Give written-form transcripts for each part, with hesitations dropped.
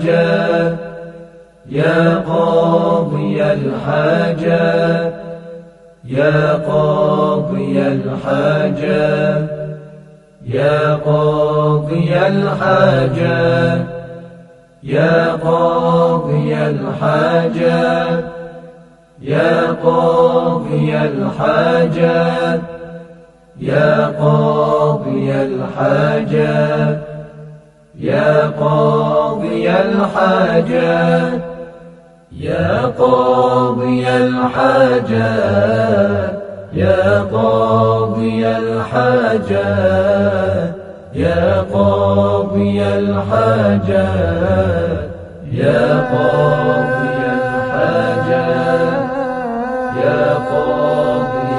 الحاجات يا قاضي الحاجات يا قاضي الحاجات يا قاضي الحاجات يا قاضي الحاجات يا قاضي الحاجات يا قاضي الحاجات يا قاضي الحاجات يا قاضي الحاجات يا قاضي الحاجات يا قاضي الحاجات يا قاضي الحاجات يا قاضي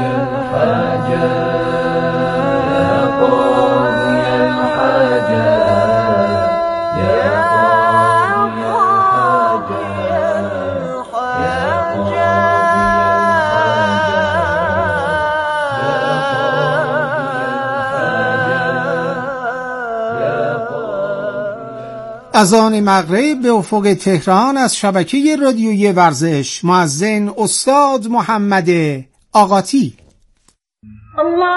الحاجات يا قاضي الحاجات يا قاضي اذان مغرب به افق تهران از شبکه رادیویی ورزش. مؤذن استاد محمد آقاتی. الله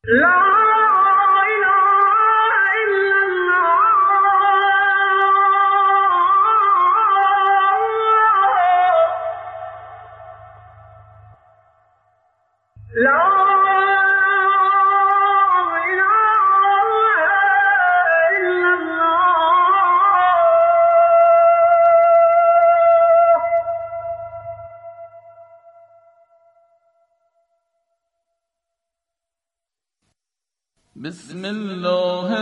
بسم الله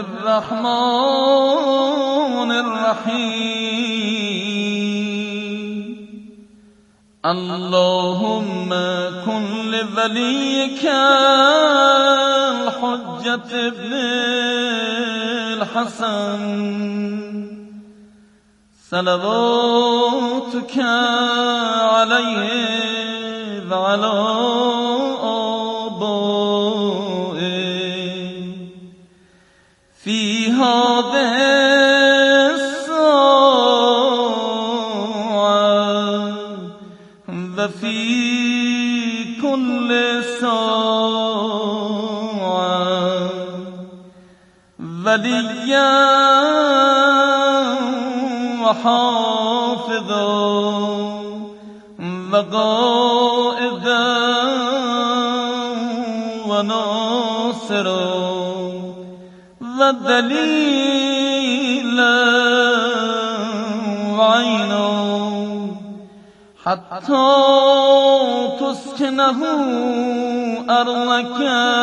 الرحمن الرحیم اللهم کن لولیک الحجة ابن الحسن صلواتک علیه و علی في هذه الساعة وفي كل ساعة وليا وحافظا وقائدا وناصرا ودليلا وعينا حتى تسكنه أرضك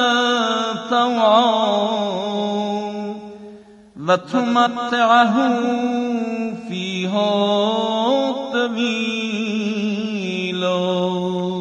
طوعا وتمتعه فيها طويلا.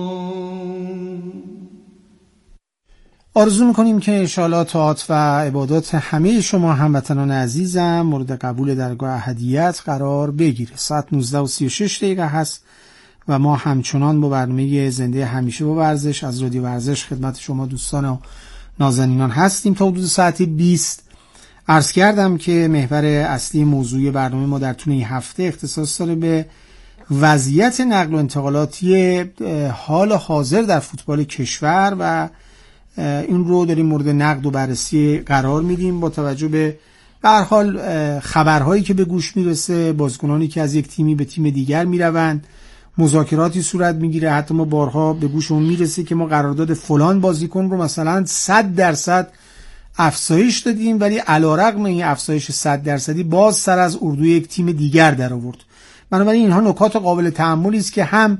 آرزو میکنیم که انشاءالله طاعات و عبادات همه شما هموطنان عزیزم مورد قبول درگاه احدیت قرار بگیره. ساعت 19:36 هست و ما همچنان با برنامه زنده همیشه با ورزش از رادیو ورزش خدمت شما دوستان و نازنینان هستیم تا حدود ساعت 20. عرض کردم که محور اصلی موضوع برنامه ما در طول این هفته اختصاص داره به وضعیت نقل و انتقالاتی حال حاضر در فوتبال کشور و این رو داریم مورد نقد و بررسی قرار میدیم با توجه به هر حال خبرهایی که به گوش میرسه، بازیکنانی که از یک تیمی به تیم دیگر میروند، مذاکراتی صورت میگیره. حتی ما بارها به گوشمون میرسه که ما قرارداد فلان بازیکن رو مثلا 100% افزایش دادیم ولی علیرغم این افزایش 100% باز سر از اردوی یک تیم دیگر در آورد. بنابراین اینها نکات قابل تأملی است که هم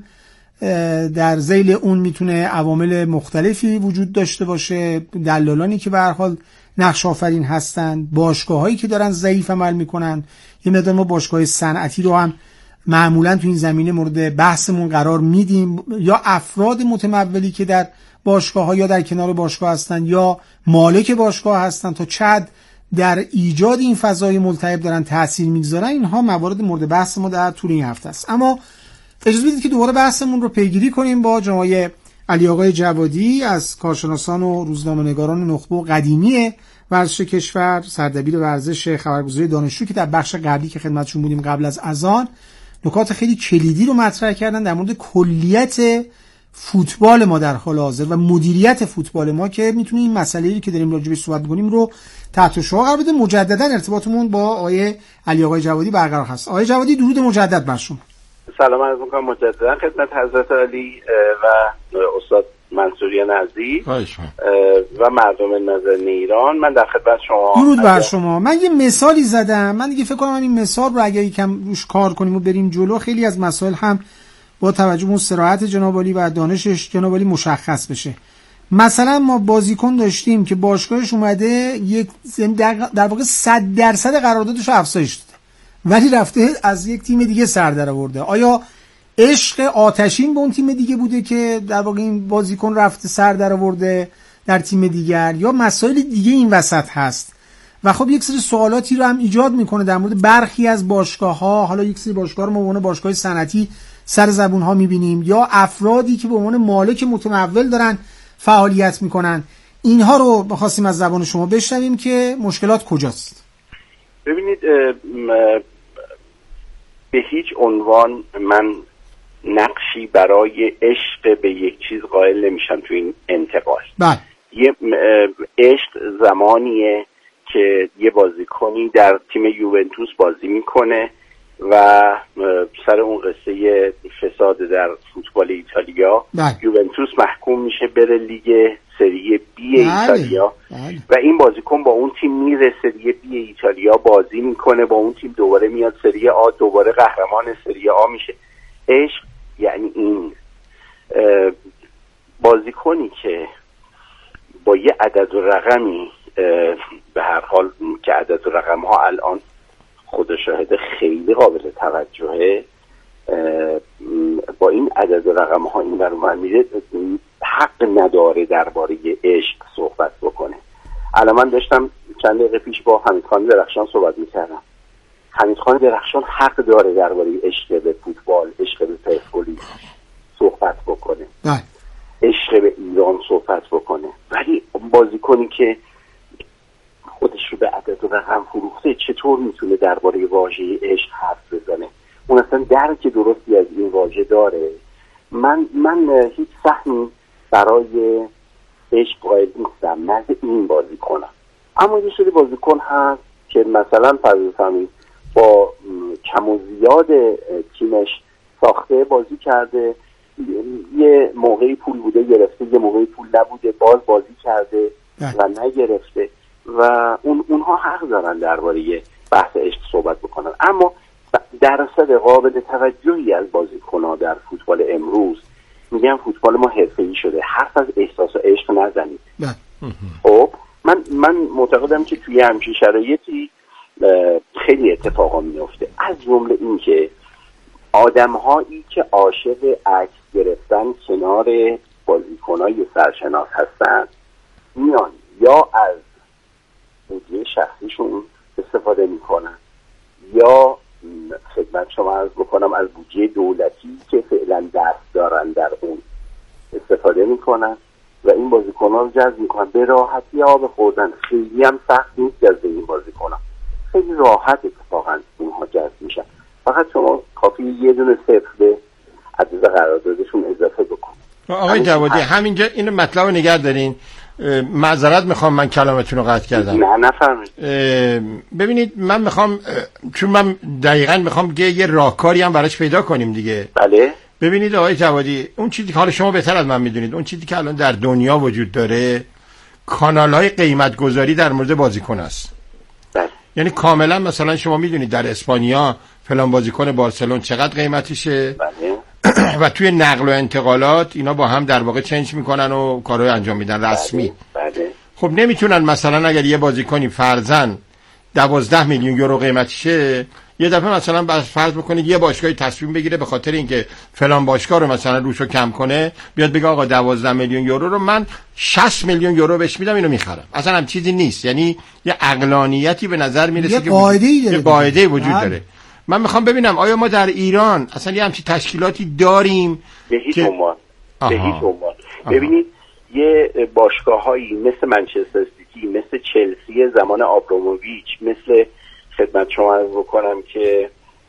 در ذیل اون میتونه عوامل مختلفی وجود داشته باشه، دلالانی که به هر حال نقش آفرین هستند، باشگاهایی که دارن ضعیف عمل میکنن. یه مقدار ما باشگاه صنعتی رو هم معمولا تو این زمینه مورد بحثمون قرار میدیم، یا افراد متمولی که در باشگاه‌ها یا در کنار باشگاه هستن یا مالک باشگاه هستن تا چه حد در ایجاد این فضای ملتهب دارن تأثیر میگذارن. اینها موارد مورد بحث ما در طول این هفته است. اما اجازه بدید که دوباره بحثمون رو پیگیری کنیم با جناب علی آقای جوادی از کارشناسان و روزنامه‌نگاران نخبه و قدیمی ورزش کشور، سردبیر ورزش خبرگزاری دانشجو، که در بخش قبلی که خدمتشون بودیم قبل از اذان نکات خیلی کلیدی رو مطرح کردن در مورد کلیت فوتبال ما در حال حاضر و مدیریت فوتبال ما که میتونه این مسئله‌ای که داریم راجع بهش صحبت می‌کنیم رو تحت شعاع قرار بده. مجددا ارتباطمون با آقای علی آقای جوادی برقرار هست. آقای جوادی درود مجدد بر شما. سلام عرض می‌کنم مجددا خدمت حضرت علی و استاد منصوریان عزیز و مردم نازنین ایران. من در خدمت شما. درود بر شما. من یه مثالی زدم، من دیگه فکر کنم این مثال رو اگه یکم روش کار کنیم و بریم جلو خیلی از مسائل هم با توجه به اون صراحت جناب عالی و دانشش جناب عالی مشخص بشه. مثلا ما بازیکن داشتیم که باشگاهش اومده یک در واقع 100% قراردادش رو افزایش داده ولی رفته از یک تیم دیگه سر در آورده. آیا عشق آتشین به اون تیم دیگه بوده که در واقع این بازیکن رفته سر در آورده در تیم دیگر، یا مسائل دیگه این وسط هست؟ و خب یک سری سوالاتی رو هم ایجاد میکنه در مورد برخی از باشگاه‌ها. حالا یک سری باشگاه رو ما به عنوان باشگاه صنعتی سر زبون ها میبینیم یا افرادی که به عنوان مالک متمول دارن فعالیت میکنن. اینها رو بخواستیم از زبان شما بشنویم که مشکلات کجاست. ببینید، به هیچ عنوان من نقشی برای عشق به یک چیز قائل نمیشم تو این انتقال. بله. یه عشق زمانیه که یه بازیکنی در تیم یوونتوس بازی میکنه و سر اون قصه فساد در فوتبال ایتالیا یوونتوس محکوم میشه بره لیگ سری بی ایتالیا و این بازیکن با اون تیم میره سری بی ایتالیا بازی میکنه، با اون تیم دوباره میاد سری آ، دوباره قهرمان سری آ میشه. عشق یعنی این بازیکنی که با یه عدد و رقمی به هر حال که عدد و رقم ها الان خدا شاهده خیلی قابل توجهه، با این عدد و رقم ها این برون میره حق نداره درباره عشق صحبت بکنه. الان من داشتم چند دقیقه پیش با حمیدخان درخشان صحبت میکردم. حمیدخان درخشان حق داره درباره عشق به فوتبال، عشق به پرسپولیس صحبت بکنه، عشق به ایران صحبت بکنه، ولی بازیکنی که خودش رو به عدد و رقم فروخته چطور میتونه درباره واژه عشق حرف بزنه؟ اون اصلا درک درستی از این واژه داره. من هیچ سهمی برای عشق قائل نیستم، مرد این بازی کنم. اما یه سری بازیکن هست که مثلا فرض کنید با کم و زیاد تیمش ساخته بازی کرده، یه موقعی پول بوده گرفته، یه موقعی پول نبوده باز بازی کرده و نگرفته و اونها حق دارن درباره بحث عشق صحبت بکنن. اما درصد قابل توجهی از بازیکن‌ها در فوتبال امروز میگن فوتبال ما حرفه‌ای شده، حرف از احساس و عشق نزنید. خب من معتقدم که توی همچین شرایطی خیلی اتفاقا میفته، از جمله این که آدم‌هایی که عاشق عکس گرفتن کنار بازیکن‌های سرشناس هستن میان یا از بودجه شخصیشون استفاده میکنن یا خدمت شما عرض بکنم از بودجه دولتی که فعلا دست دارن در اون استفاده میکنن و این بازیکن‌ها رو جذب میکنن. به راحتی آب خوردن، خیلی هم سخت نیست جذب این بازیکن‌ها، خیلی راحت اتفاقا اونها جذب میشن. فقط شما کافی یه دونه صفر به عدد قراردادشون اضافه بکن. آقای جوادی همینجا این مطلب رو نگه دارین. معذرت میخوام من کلامتون رو قطع کردم. نه نفرمایید. ببینید من میخوام، چون من دقیقاً میخوام یه راهکاری هم براش پیدا کنیم دیگه. بله. ببینید آقای جوادی، اون چیزی که حالا شما بهتر از من میدونید، اون چیزی که الان در دنیا وجود داره کانال‌های قیمت گذاری در مورد بازیکن است. بله. یعنی کاملا مثلا شما میدونید در اسپانیا فلان بازیکن بارسلون چقدر قیمتشه. بله. و توی نقل و انتقالات اینا با هم در واقع چنج میکنن و کارهای انجام میدن رسمی. بله. خب نمیتونن مثلا اگر یه بازیکنی فرضاً 12 میلیون یورو قیمتشه، یه دفعه مثلا فرض بکنید یه باشگاهی تصمیم بگیره به خاطر اینکه فلان باشگاه رو مثلا روشو کم کنه بیاد بگه آقا 12 میلیون یورو رو من 60 میلیون یورو بهش میدم اینو میخرم. اصلا هم چیزی نیست. یعنی یه عقلانیتی به نظر میرسه که یه قاعده وجود داره. من میخوام ببینم آیا ما در ایران اصلا یه همچین تشکیلاتی داریم؟ به هیچ عنوان. ببینید یه باشگاه‌هایی مثل منچستر سیتی، مثل چلسی زمان آبراموویچ، مثل خدمت شما عرض بکنم که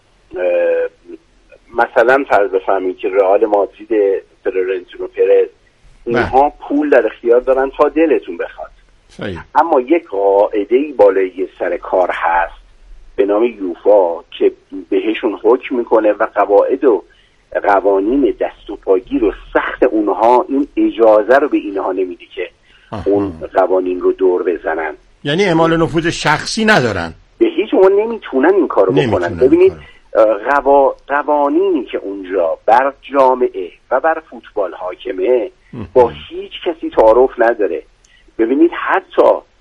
مثلا فرض بفرمایید که رئال مادرید فلورنتینو پرز، اینها پول در اختیار دارن تا دلتون بخواد. اما یک قاعده‌ای بالای سر کار هست به نام یوفا که بهشون حکم میکنه و قواعد و قوانین دست و پاگیر و سخت اونها این اجازه رو به اینها نمیده که اون قوانین رو دور بزنن. یعنی اعمال نفوذ شخصی ندارن، به هیچ عنوان نمیتونن این کارو بکنن. ببینید قوانینی که اونجا بر جامعه و بر فوتبال حاکمه با هیچ کسی تعارف نداره. ببینید حتی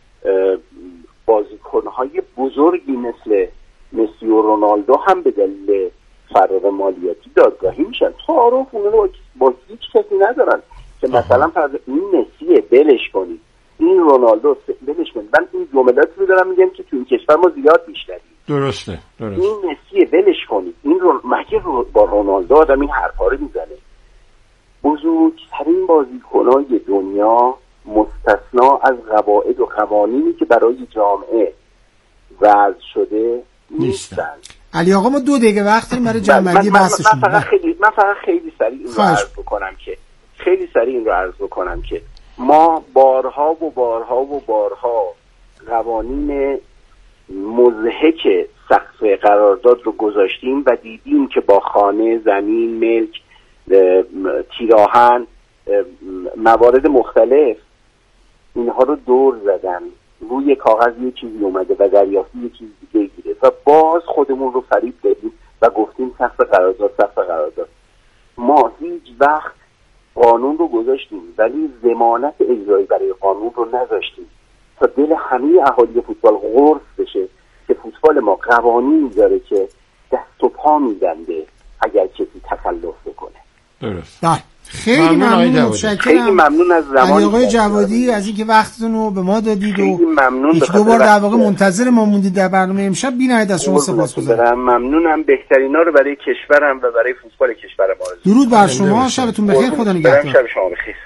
بازیکنهای بزرگی مثل مسی و رونالدو هم به دلیل فرق مالیاتی دادگاهی میشن، تعارف اون رو با هیچ کسی ندارن که مثلا این مسیه بلش کنید، این رونالدو بلش کنید. من این جملات رو دارم میگم که تو این کشور ما زیاد میشنویم. درسته. این مسیه بلش کنید، این مگه با رونالدو آدم این حرفا رو میزنه؟ بزرگترین بازیکنای دنیا مستثنا از قواعد و قوانینی که برای جامعه وضع شده نیستن. علی آقا ما 2 دقیقه وقت داریم برای جمع‌بندی بحثشون. من فقط خیلی سریع این رو عرض بکنم که ما بارها و بارها و بارها قوانین مضحک سقف قرارداد رو گذاشتیم و دیدیم که با خانه، زمین، ملک، تیراهن، موارد مختلف اینها رو دور زدن، روی کاغذ یه چیزی اومده و دریافتی یه چیز دیگه گیره و باز خودمون رو فریب دادیم و گفتیم سقف قرارداد. ما هیچ وقت قانون رو گذاشتیم ولی ضمانت اجرایی برای قانون رو نذاشتیم تا دل همه اهالی فوتبال قرص بشه که فوتبال ما قوانینی داره که دست و پا می‌بنده اگر کسی تخلف بکنه. درست. خیلی ممنون، متشکرم. خیلی ممنون از زمانی آقای جوادی از اینکه وقتتون رو به ما دادید و ممنون. یک دو بار در واقع منتظر ما موندید در برنامه امشب. بی‌نهایت از شما سپاسگزارم. ممنونم. بهترینا رو برای کشورم و برای فوتبال کشور ما آرزو. درود بر شما، شبتون بخیر، خدا نگهدار. شب شما بخیر.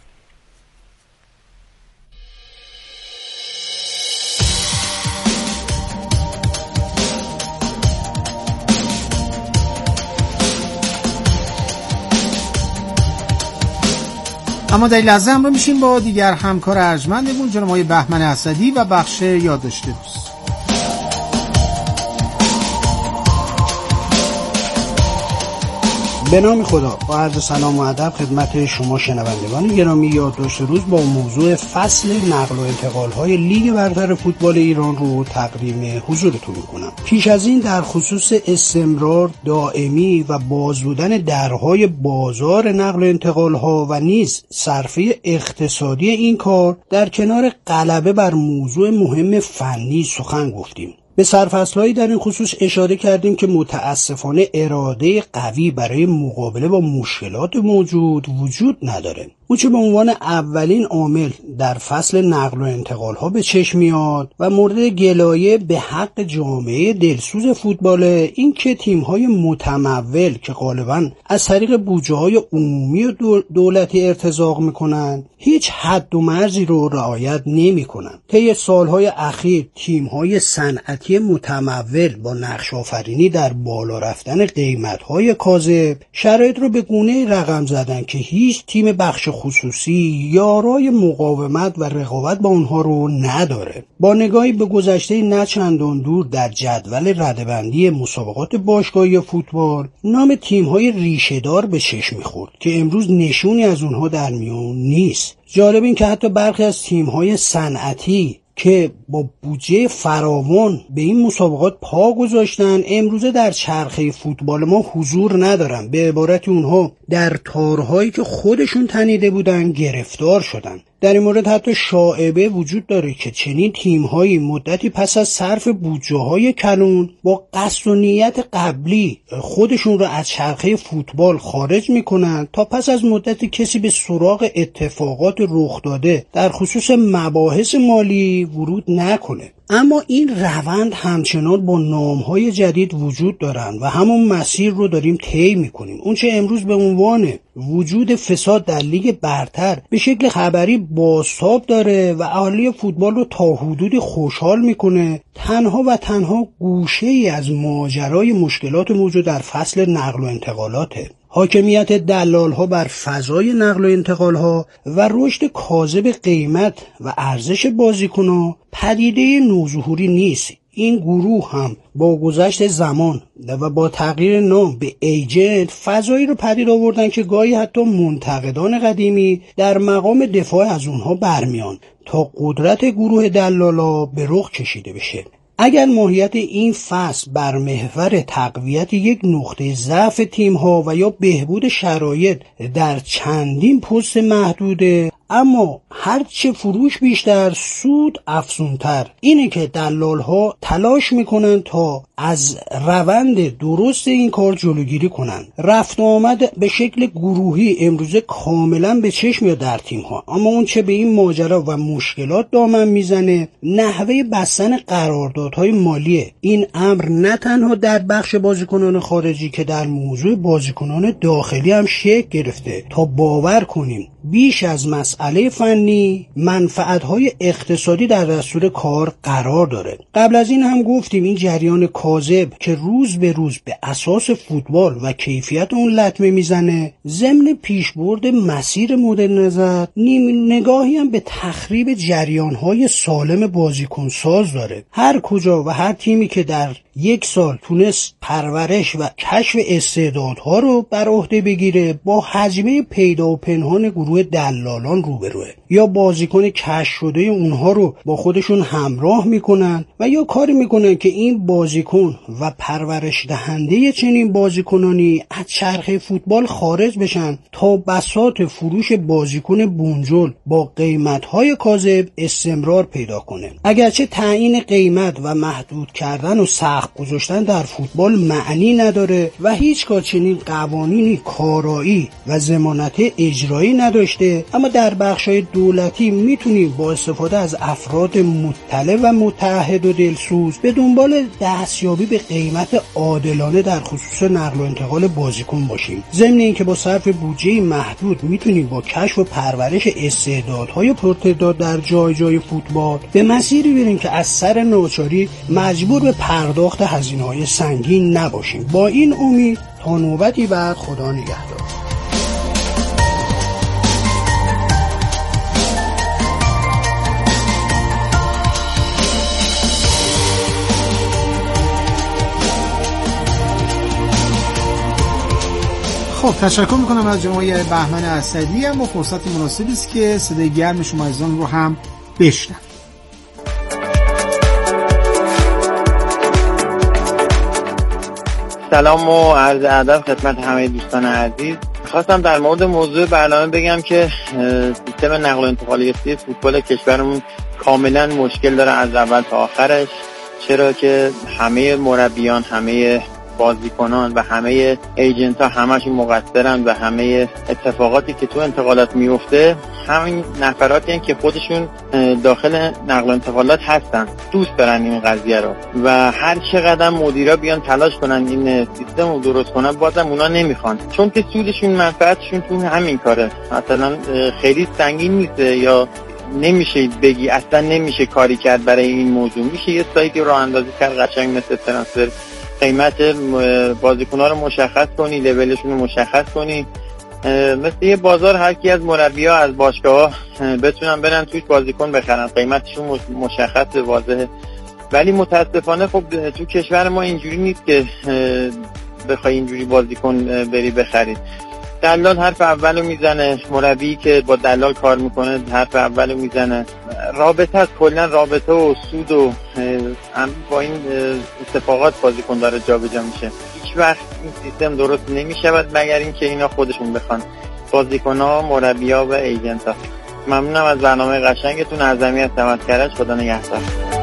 اما در لحظه هم رو میشیم با دیگر همکار ارجمندمون جناب آقای بهمن اسدی و بخش یادداشت روز. به نام خدا، با عرض سلام و ادب خدمت شما شنوندگان گرامی، یادداشت روز با موضوع فصل نقل و انتقال‌های لیگ برتر فوتبال ایران رو تقدیم حضورتون می‌کنم. پیش از این در خصوص استمرار دائمی و باز بودن درهای بازار نقل و انتقال‌ها و نیز صرفه اقتصادی این کار در کنار غلبه بر موضوع مهم فنی سخن گفتیم. به سرفصل‌هایی در این خصوص اشاره کردیم که متاسفانه اراده قوی برای مقابله با مشکلات موجود وجود نداره. اون چه به عنوان اولین عامل در فصل نقل و انتقال‌ها به چشم میاد و مورد گلایه به حق جامعه دلسوز فوتبال این که تیم‌های متمول که غالباً از طریق بودجه‌های عمومی و دولتی ارتزاق می‌کنن هیچ حد و مرزی رو رعایت نمی‌کنن. طی سال‌های اخیر تیم‌های صنعتی متمول با نقش آفرینی در بالا رفتن قیمت‌های کاذب شرایط رو به گونه‌ای رقم زدن که هیچ تیم بخش خصوصی یارای مقاومت و رقابت با اونها رو نداره. با نگاهی به گذشته نه چندان دور در جدول رده‌بندی مسابقات باشگاهی فوتبال نام تیم‌های ریشه‌دار به چشم می‌خورد که امروز نشونی از اونها در میان نیست. جالب این که حتی برخی از تیم‌های صنعتی که با بودجه فراوان به این مسابقات پا گذاشتن امروزه در چرخه فوتبال ما حضور ندارن. به عبارت اونها در تارهایی که خودشون تنیده بودن گرفتار شدن. در این مورد حتی شایعه وجود داره که چنین تیم‌هایی مدتی پس از صرف بودجه‌های کلان با قصد و نیت قبلی خودشون رو از چرخه فوتبال خارج می‌کنن تا پس از مدتی کسی به سراغ اتفاقات رخ داده در خصوص مباحث مالی ورود نکنه. اما این روند همچنان با نام‌های جدید وجود دارن و همون مسیر رو داریم طی می‌کنیم. اون چه امروز به عنوان وجود فساد در لیگ برتر به شکل خبری بازتاب داره و اهالی فوتبال رو تا حدودی خوشحال می‌کنه، تنها و تنها گوشه‌ای از ماجرای مشکلات موجود در فصل نقل و انتقالاته. حاکمیت دلال‌ها بر فضای نقل و انتقال‌ها و رشد کاذب قیمت و ارزش بازیکن‌ها پدیده نوظهوری نیست. این گروه هم با گذشت زمان و با تغییر نام به ایجنت فضایی رو پدید آوردن که گاهی حتی منتقدان قدیمی در مقام دفاع از اونها برمیان تا قدرت گروه دلالا به رخ کشیده بشه. اگر ماهیت این فصل بر محور تقویت یک نقطه ضعف تیم‌ها و یا بهبود شرایط در چندین پست محدوده، اما هرچه فروش بیشتر سود افزونتر، اینه که دلال‌ها تلاش میکنن تا از روند درست این کار جلوگیری کنن. رفت و آمد به شکل گروهی امروزه کاملا به چشم میاد در تیم‌ها، اما اون چه به این ماجرا و مشکلات دامن میزنه نحوه بستن قراردادهای مالیه. این امر نه تنها در بخش بازیکنان خارجی که در موضوع بازیکنان داخلی هم شکل گرفته تا باور کنیم بیش از مسئله فنی منفعت‌های اقتصادی در دستور کار قرار داره. قبل از این هم گفتیم این جریان کاذب که روز به روز به اساس فوتبال و کیفیت اون لطمه میزنه، ضمن پیشبرد مسیر مدرن نظر نیم نگاهی هم به تخریب جریان‌های سالم بازیکن ساز داره. هر کجا و هر تیمی که در یک سال تونست پرورش و کشف استعدادها رو بر عهده بگیره با هجمه پیدا و پنهان گروه دلالان روبروه، یا بازیکن کشف شده اونها رو با خودشون همراه میکنن و یا کاری میکنن که این بازیکن و پرورش دهنده چنین بازیکنانی از چرخه فوتبال خارج بشن تا بساط فروش بازیکن بونجل با قیمت‌های کاذب استمرار پیدا کنه. اگرچه تعیین قیمت و محدود کردن و سقف گذاشتن در فوتبال معنی نداره و هیچگاه چنین قوانینی کارایی و ضمانت اجرایی نداشته، اما در بخش‌های دولتی میتونیم با استفاده از افراد مطلع و متعهد و دلسوز به دنبال دستیابی به قیمت عادلانه در خصوص نقل و انتقال بازیکن باشیم. ضمن اینکه با صرف بودجه محدود میتونیم با کشف و پرورش استعدادهای پرتعداد در جای جای فوتبال به مسیری بریم که از سر ناچاری مجبور به پرداخت هزینه‌های سنگین نباشیم. با این امید تا نوبتی بعد، خدا نگهدار. خب تشکر میکنم از جناب بهمن اسدی. اما فرصت مناسبی است که صدای گرم شما عزیزان رو هم بشنویم. سلام و عرض ادب خدمت همه دوستان عزیز. خواستم در مورد موضوع برنامه بگم که سیستم نقل و انتقالاتی فوتبال کشورمون کاملا مشکل داره از اول تا آخرش، چرا که همه مربیان، همه بازیکنان و همه ایجنت ها همشون مقصرن و همه اتفاقاتی که تو انتقالات میفته همین نفراتی هستن که خودشون داخل نقل و انتقالات هستن، دوست دارن این قضیه رو و هر چقدر مدیرا بیان تلاش کنن این سیستم رو درست کنن بازم اونا نمیخوان، چون که سودشون منفعتشون تو همین کاره. مثلا خیلی سنگین نیست یا نمیشه بگی اصلا نمیشه کاری کرد برای این موضوع. میشه یه سایتی راه اندازی کرد قشنگ مثل ترانسفر، قیمت بازیکن‌ها رو مشخص کنی، لولشون رو مشخص کنی، مثل یه بازار هر کی از مربی‌ها از باشگاه‌ها بتونن برن توش بازیکن بخرن، قیمتشون مشخص واضحه. ولی متاسفانه خب تو کشور ما اینجوری نیست که بخوای اینجوری بازیکن بری بخری. دلال حرف اولو میزنه، مربی که با دلال کار میکنه حرف اولو میزنه. رابطه از کلا رابطه و سود و با این اتفاقات بازیکن داره جابجا میشه. هیچ وقت این سیستم درست نمیشود مگر اینکه اینا خودشون بخوان، بازیکن‌ها، مربی‌ها و ایجنت‌ها. ممنونم از برنامه قشنگتون. اعظمی از تماسکرش. خدا نگهدار.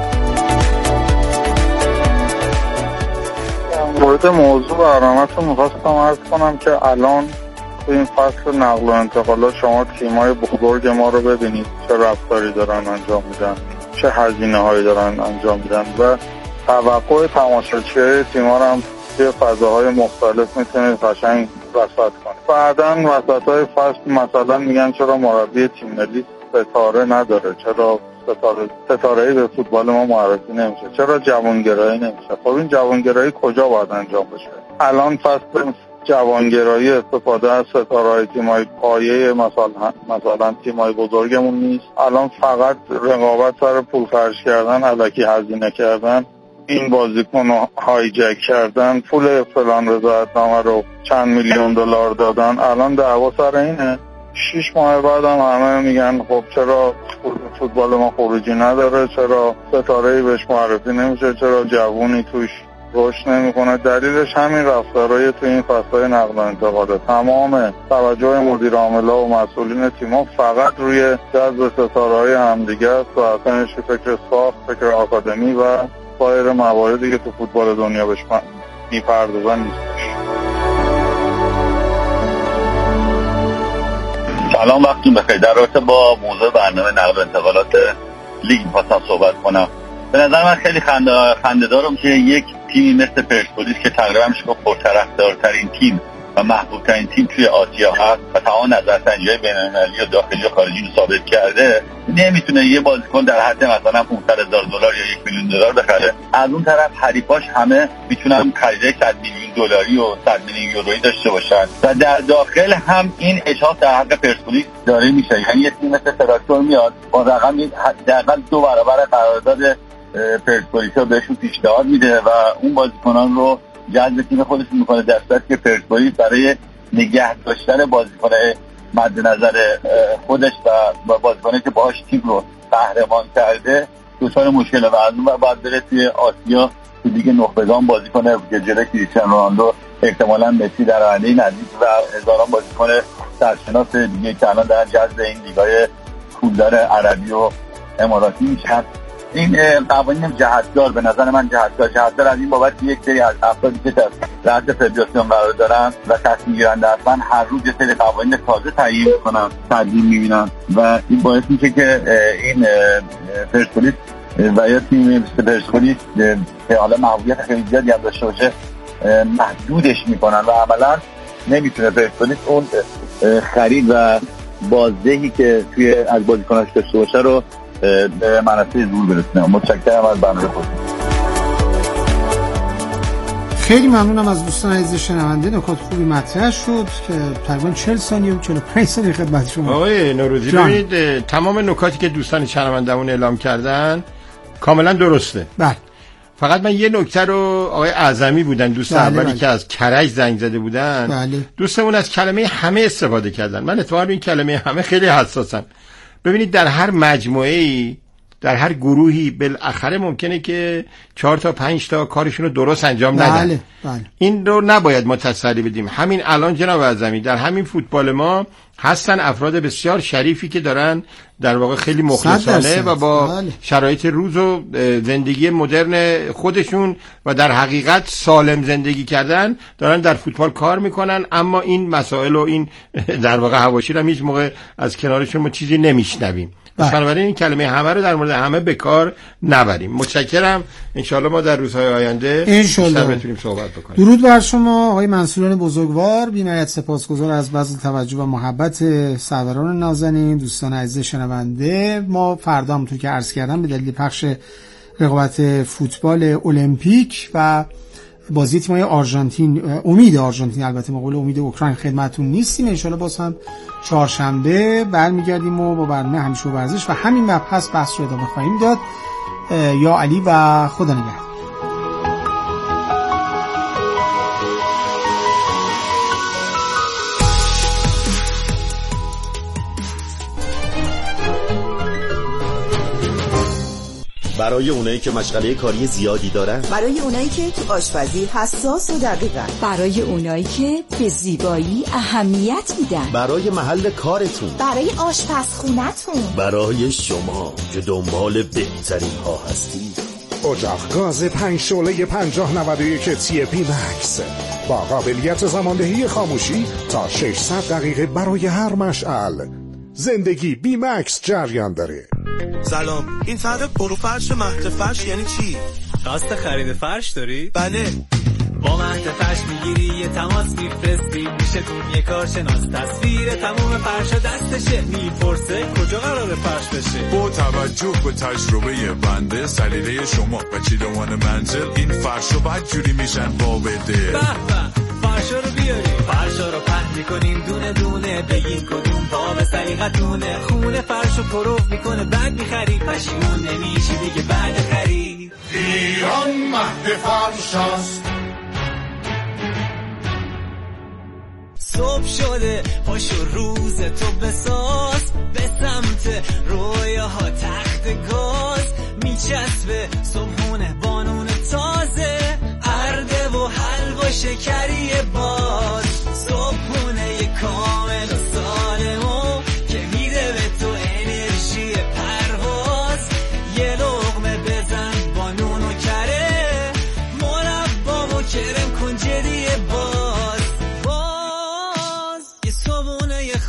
مورد موضوع برنامه‌تون می‌خواستم عرض کنم که الان تو این فصل نقل و انتقالات شما تیم‌های بزرگ ما رو ببینید چه رفتاری دارن انجام میدن، چه هزینه‌هایی دارن انجام میدن و توقع تماشاچی‌های تیم‌ها رو هم توی فضاهای مختلف میتونید قشنگ رصد کنید. بعداً وسطای فصل مثلا میگن چرا مربی تیم ملی ستاره نداره، چرا ستاره‌ای به فوتبال ما معرفی نمیشه، چرا جوانگرایی نمیشه. خب این جوانگرایی کجا باید انجام بشه؟ الان فصل جوانگرایی استفاده از ستاره‌های تیم‌های پایه مثلا تیم‌های بزرگمون نیست. الان فقط رقابت سر پول خرج کردن، الکی هزینه کردن، این بازیکن رو هایجک کردن، پول فلان رضایتنامه رو چند میلیون دلار دادن. الان دعوا سر اینه. 6 ماه بعد هم همه میگن خب چرا فوتبال ما خروجی نداره، چرا ستاره‌ای بهش معرفی نمیشه، چرا جوونی توش رشد نمیکنه. دلیلش همین رفتارهای تو این فصل‌های نقل و انتقاله. تمام توجه مدیر عامل‌ها و مسئولین تیم‌ها فقط روی جذب ستاره‌های همدیگه است و اصلا فکر ساخت، فکر آکادمی و سایر مواردی که تو فوتبال دنیا بهش میپردازن نیستش. سلام، وقتتون بخیر. در رابطه با موضوع برنامه نقل و انتقالات لیگ می‌خواستم صحبت کنم. به نظر من خیلی خنده‌دارم که یک تیمی مثل پرسپولیس که تقریبا میشه گفت پرطرفدارترین تیم و محبوب ترین تیم توی آسیا هست و تمام نظرسنجی‌های بین‌المللی و داخلی و خارجی رو ثابت کرده، نمیتونه یه بازیکن در حد مثلا $500,000 یا $1 میلیون بخره. از اون طرف حریفاش همه میتونن خریده $100 میلیون و $100 میلیون یورویی داشته باشن و در داخل هم این اشاعات در حق پرسپولیس داره میشه. یعنی یه تیم مثل تراکتور میاد با رقم حداقل 2 برابر قرارداد پرسپولیس رو بهشون پیشنهاد میده و اون بازیکنان رو جذب تیم خودش میکنه، در صورتی که پرسپولیس برای نگه داشتن بازیکن مد نظر خودش و بازیکنی که باهاش تیم رو قهرمان کرده دچار مشکل و از اون بعد بره توی آسیا تو لیگ نخبگان بازی کنه که جلوی کریستیانو رونالدو احتمالاً مسی در آینده نزدیک و هزاران بازیکن سرشناس دیگه که الان دارن جذب این لیگ‌های پولدار عربی و اماراتی میشن. این قوانین جهتدار به نظر من جهتدار از این بابت یک سری از افرادی که در رأس فدراسیون قرار دارن و تصمیم گیرنده هستن هر روز یه سری قوانین تازه تعیین میکنن، تدوین میبینن و این باعث میشه که این پرسپولیس و یا تیم پرسپولیس که حالا محبوبیت خیلی زیادی هم داشته باشه محدودش میکنن و عملا نمیتونه پرسپولیس اون خرید و بازدهی که توی از بازیکناش داشته باشه رو به منصه زور برسونه. متشکرم از برنامه خود. خیلی ممنونم از دوستان عزیز شنونده. نکات خوبی مطرح شد که تقریبا 40 ثانیه و 45 ثانیه خدمت شما. آقای نوروزی ببینید تمام نکاتی که دوستان شنوندهمون اعلام کردن کاملا درسته. بله. فقط من یه نکته رو آقای اعظمی بودن دوست اولی که از کرج زنگ زده بودن. بله. دوستمون از کلمه همه استفاده کردن. من اتفاقا این کلمه همه خیلی حساسم. ببینید در هر مجموعه‌ای، در هر گروهی بالاخره ممکنه که 4 تا 5 تا کارشون رو درست انجام ندن. بله. این رو نباید ما تسلی بدیم. همین الان جناب اعظمی در همین فوتبال ما هستن افراد بسیار شریفی که دارن در واقع خیلی مخلصانه و با شرایط روز و زندگی مدرن خودشون و در حقیقت سالم زندگی کردن دارن در فوتبال کار میکنن، اما این مسائل و این در واقع حواشی رو هیچ موقع از کنارشون ما چیزی نمیشنویم. بنابراین این کلمه همه رو در مورد همه به کار نبریم. متشکرم. انشالله ما در روزهای آینده بیشتر بتونیم صحبت بکنیم. درود بر شما آقای منصوران بزرگوار. بی‌نهایت سپاسگزار از بذل توجه و محبت سروران نازنین. دوستان عزیز شنونده، ما فردا همونطور که عرض کردم به دلیل پخش رقابت فوتبال المپیک و بازی تیم‌های آرژانتین، امید آرژانتین، البته مقابل امید اوکراین خدمتتون نیستیم. ان شاءالله باز هم چهارشنبه برمیگردیم و با برنامه همیشه ورزش و همین مبحث بحث رو ادامه خواهیم داد. یا علی و خدا نگهدار. برای اونایی که مشغله کاری زیادی دارن، برای اونایی که تو آشپزی حساس و دقیقن، برای اونایی که به زیبایی اهمیت میدن، برای محل کارتون، برای آشپزخونتون، برای شما که دنبال بهترین ها هستید. اجاق گاز 5 شعله 5091 TP Max با قابلیت زماندهی خاموشی تا 600 دقیقه برای هر مشعل. زندگی بی مکس جریان داره. سلام، این فرق پروفرش و مهد فرش یعنی چی؟ قصد خرید فرش داری؟ بله. با مهد فرش میگیری یه تماس میفرستی، میشه تون یه کارشناس تصویر تمام فرشا دستشه، میپرسه کجا قراره فرش بشه. با توجه به تجربه بنده سلیقه شما و چیدمان منزل این فرشا بدجوری میشن با بده. به به فرشا رو بیاری، فرشا رو پهن میکنیم دونه دونه، بگین کدوم با به سلیقتونه، خونه فرش رو پروف میکنه بعد میخری، پشیمون نمیشی دیگه بعد خرید. ایران مهد فرشاست. صبح شده پاشو روز تو بساز، به سمت رویاها تخت گاز، میچسبه صبحونه بانون تازه، ارده و حلوا شکری باز.